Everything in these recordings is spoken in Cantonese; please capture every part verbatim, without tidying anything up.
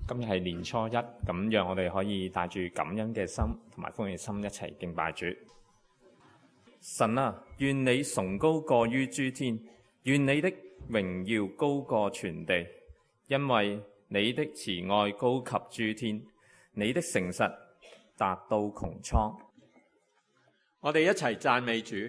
今日係年初一，咁讓我哋可以帶住感恩嘅心同埋歡喜心一齊敬拜主。神啊，願你崇高過於諸天，願你的榮耀高過全地，因為你的慈愛高及諸天，你的誠實達到穹蒼。 我哋一齊讚美主。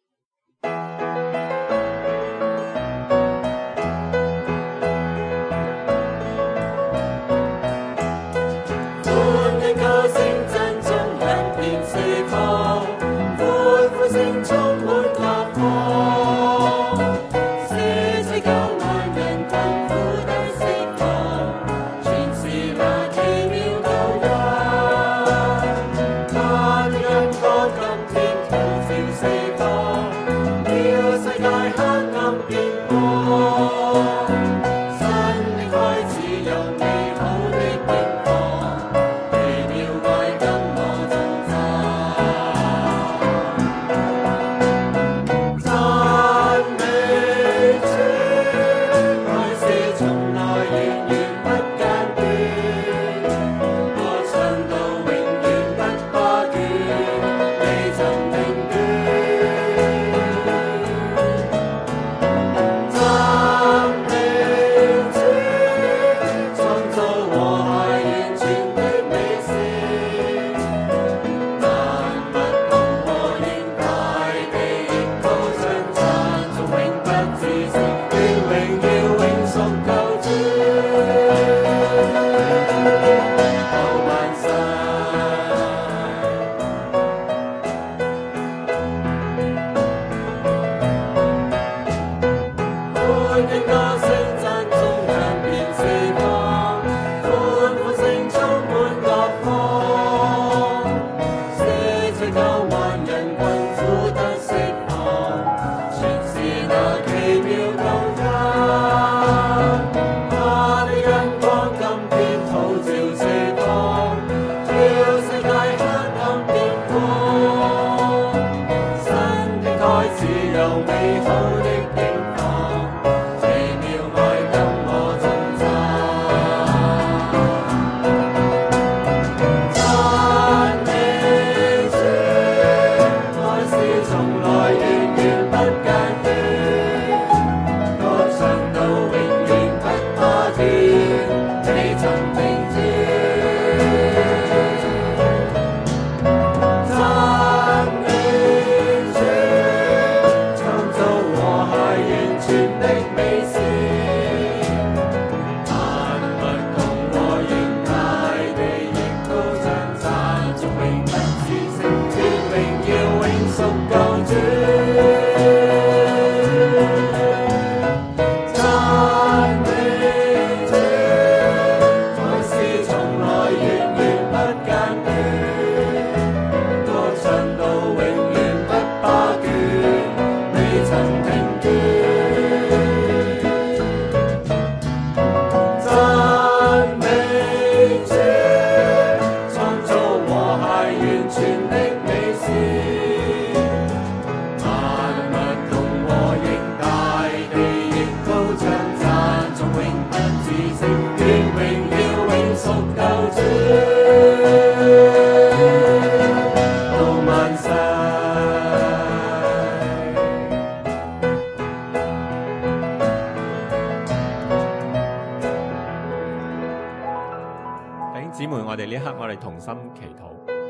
姊妹，我哋呢刻我哋同心祈禱，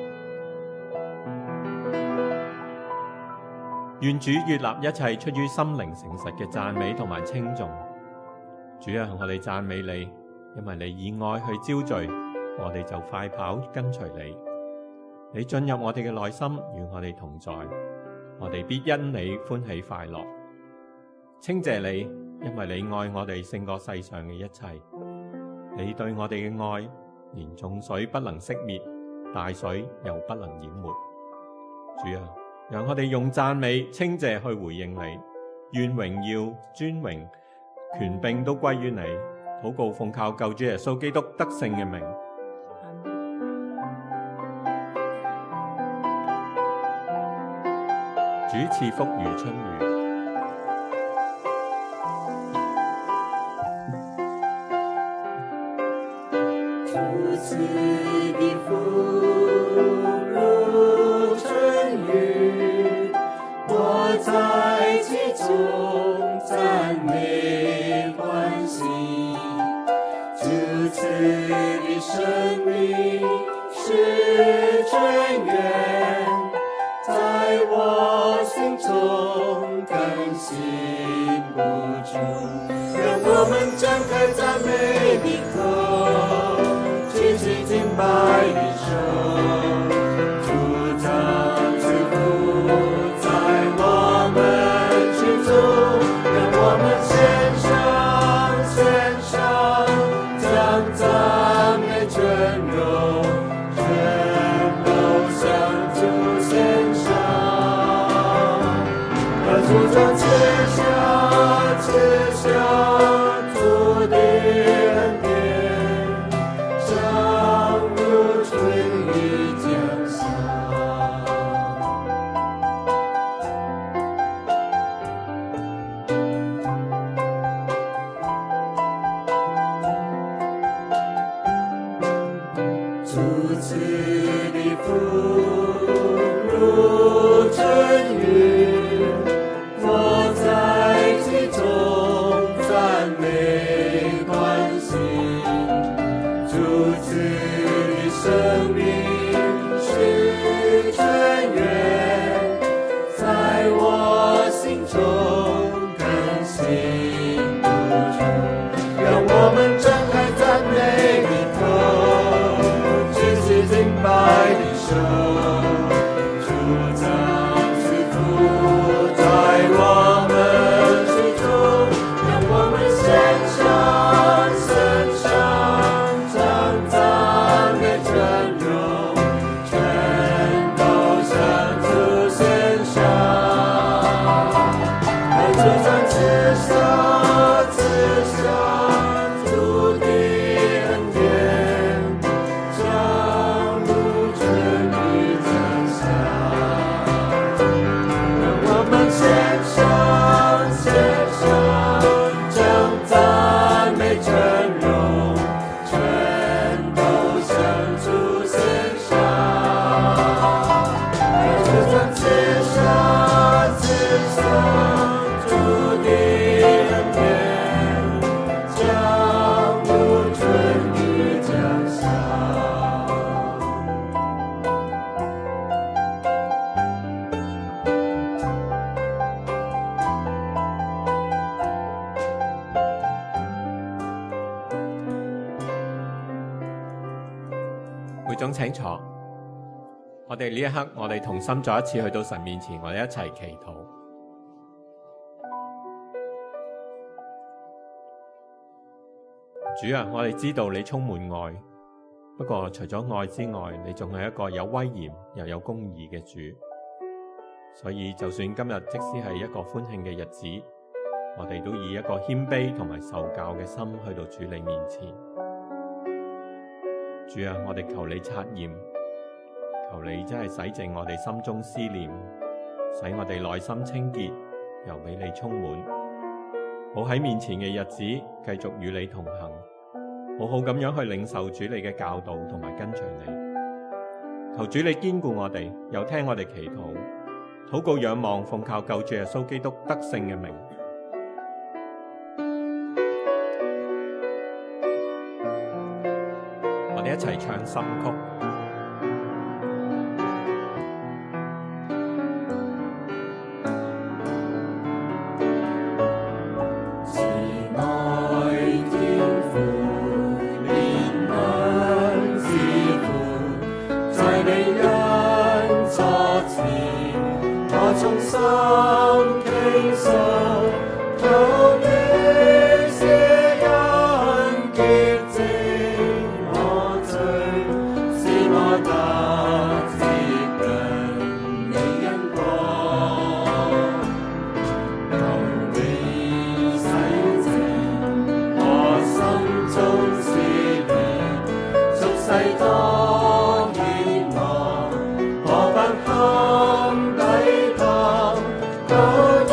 願主悅納一切出於心靈誠實嘅讚美同埋稱頌。主啊，我哋讚美你，因為你以愛去招聚，我哋就快跑跟隨你。你進入我哋嘅內心，與我哋同在，我哋必因你歡喜快樂。稱謝你，因為你愛我哋勝過世上嘅一切。你對我哋嘅愛，連眾水不能熄滅，大水又不能淹沒。主啊，讓我哋用讚美稱謝去回應你，願榮耀尊榮權柄都歸於你。禱告奉靠救主耶穌基督得勝嘅名。主賜福如春雨。 此的福如春雨，我在其中赞美欢喜。主赐的生命是泉源，在我心中更新不住。让我们张开赞美的口，举起敬拜的手，主张赐福在我们心中。让我们献上献上将赞美全荣全都向主献上。而主张赐下赐下主的恩典，像如春雨降下。主赐的福如春雨，我在其中赞美欢喜。主赐的生命是泉源，在我心中更新不住。让我们张开赞美的口，举起敬拜的手，主张赐福在我们心中。让我们献上献上将赞美全荣全都向主献上。而主张赐下赐下主的恩典，像如春雨降下。让我们献上献上将赞美全荣全都向主献上。而主张赐下赐下主的恩典，像如春雨降下。 會總請坐。我哋呢一刻，我哋同心再一次去到神面前，我哋一齊祈禱。主啊，我哋知道你充滿愛，不過除咗愛之外，你仲係一個有威嚴又有公義嘅主。所以就算今日即使係一個歡慶嘅日子，我哋都以一個謙卑同埋受教嘅心去到主你面前。主啊，我哋求你察驗，求你真係洗淨我哋心中思念，使我哋內心清潔，又俾你充滿。好喺面前嘅日子繼續與你同行，好好咁樣去領受主你嘅教導同埋跟隨你。求主你堅固我哋，又聽我哋祈禱，禱告仰望，奉靠救主耶穌基督得勝嘅名。我哋一齊唱心曲。 我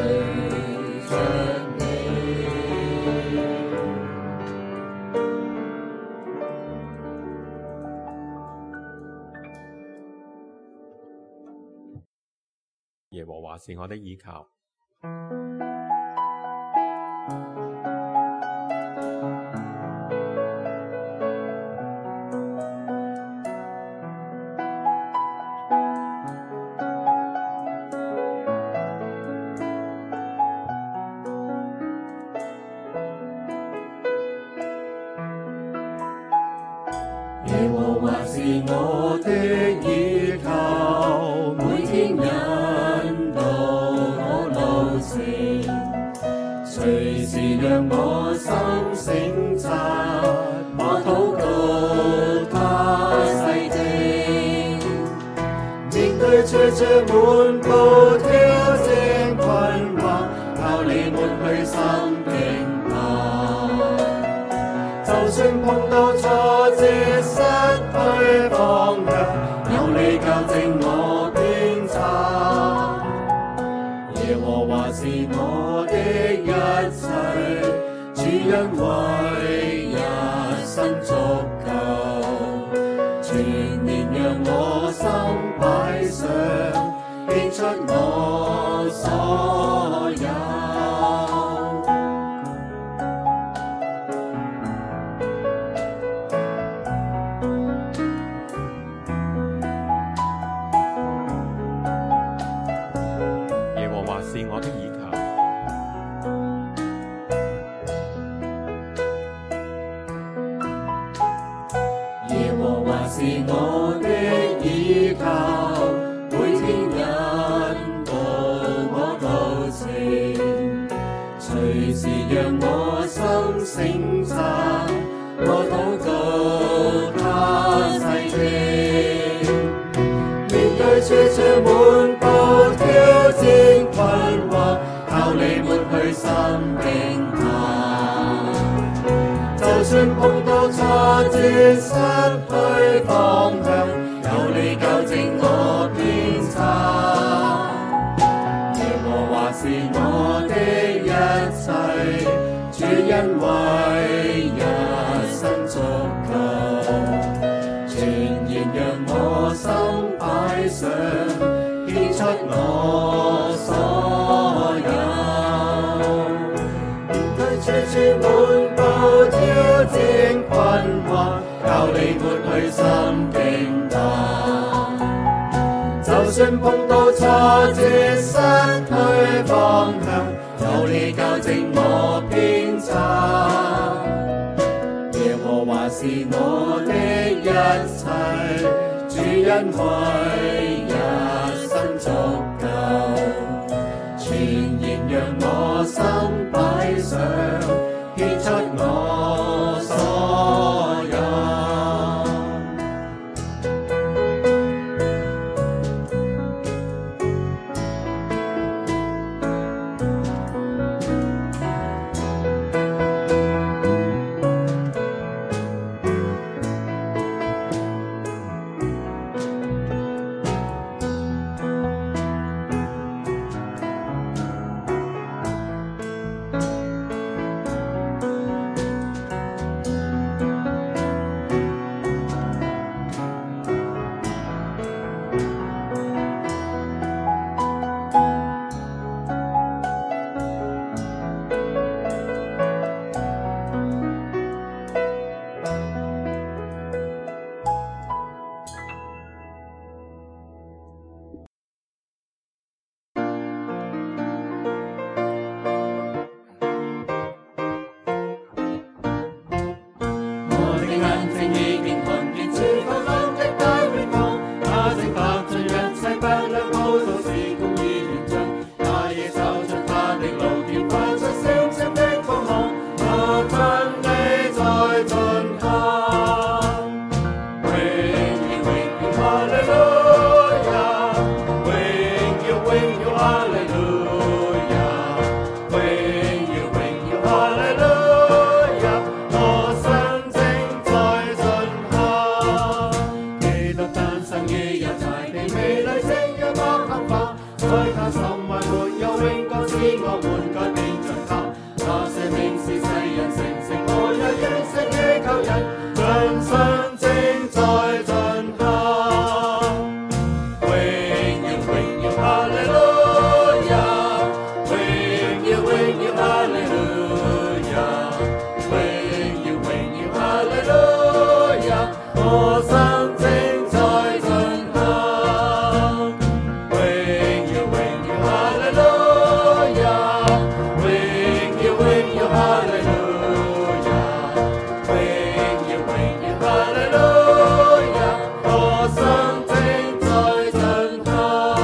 着你。 耶和華是我的依靠。 耶和華是我的依靠，每天引導我路程，隨時讓我心省察，我禱告他細聽。面對處處滿布挑戰困惑，靠你抹去心驚怕。就算碰到挫折失去方向，有你校正我偏差。耶和華是我的一切，主恩惠一生足夠，全年讓我心擺上，獻出我所有。 是我的依靠。 耶和華是我的依靠，每天引導我路程，隨時讓我心省察，我禱告他細聽。面對處處滿布挑戰困惑，靠你抹去心驚怕。就算碰到挫折失去方向，有你校正我偏差。耶和華是我的一切，主恩惠一生足夠，全然讓我心擺上，獻出我所有。面對處處滿布挑戰困惑，靠你抹去心驚怕。就算碰到挫折失去方向，有你校正我偏差。耶和華是我的一切，主恩惠一生足夠，全然讓我心擺上，獻出我所有。 我們改變着他。那些名是世人成聖，我也願勝於舊人，盡心正在進行。榮耀榮耀哈利路亞，榮耀榮耀哈利路亞，榮耀榮耀哈利路亞，我心正在進行。榮耀榮耀哈利路亞，榮耀榮耀哈利路亞，榮耀榮耀哈利路亞，我心正在進行。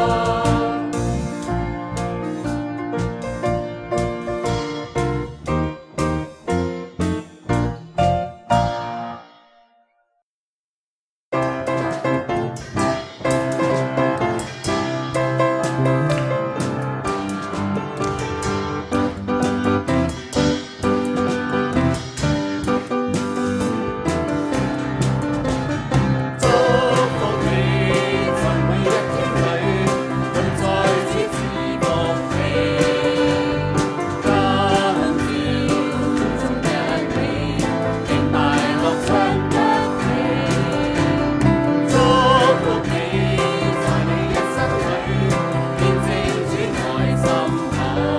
祝福你，在每一天裏，能再次賜福你。今天中一你，敬拜樂唱一起。祝福你，在你一生裏，見證主愛心抱。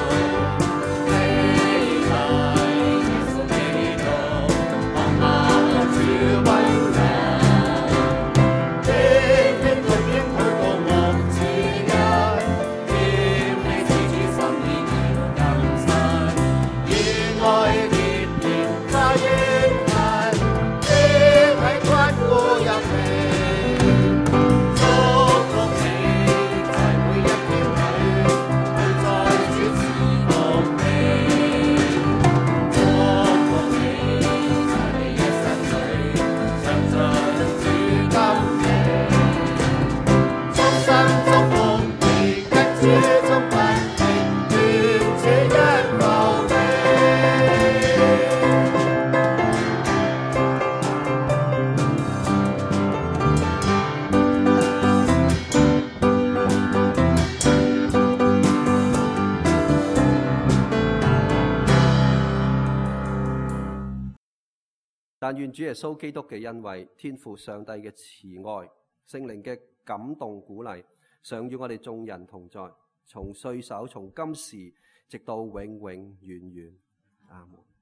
期待耶穌基督，看下主溫柔。天天對應許過牧主恩，甜你知主心意要更新，與愛烈焰加越近，的喺骨骨入面。祝福你，在每一天裏，能在主賜福你。祝福你，在你一生裏，常盡主感謝。衷心祝福你，跟主終不離，願主恩保你。 但願主耶穌基督嘅恩惠、天父上帝嘅慈愛、聖靈嘅感動鼓勵，常與我哋眾人同在，從歲首從今時直到永永遠遠。阿門。